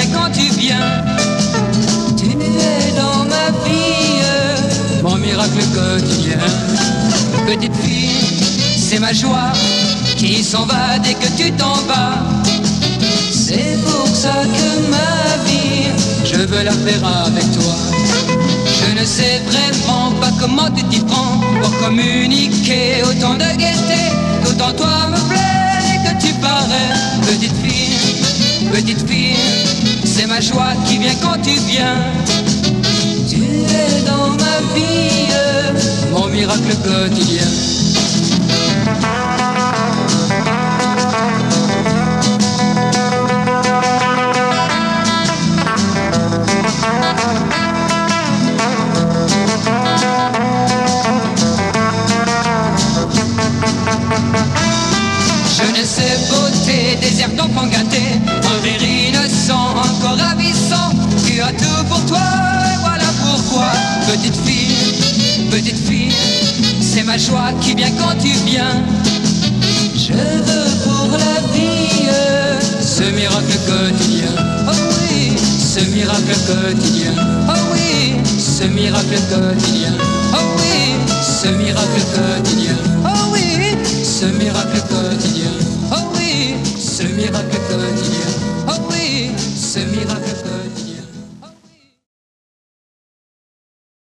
vient quand tu viens. Tu es dans ma vie, mon miracle quotidien. Petite fille, c'est ma joie qui s'en va dès que tu t'en vas. C'est pour ça que ma vie, je veux la faire avec toi. Je ne sais vraiment pas comment tu t'y prends pour communiquer autant de gaieté. D'autant toi me plaît que tu parais. Petite fille, c'est ma joie qui vient quand tu viens. Tu es dans ma vie, mon miracle quotidien. Jeunesse, beauté, désert d'enfant gâté, un rire innocent, encore ravissant. Tu as tout pour toi, et voilà pourquoi. Petite fille, c'est ma joie qui vient quand tu viens. Je veux pour la vie ce miracle quotidien. Oh oui, ce miracle quotidien. Oh oui, ce miracle quotidien.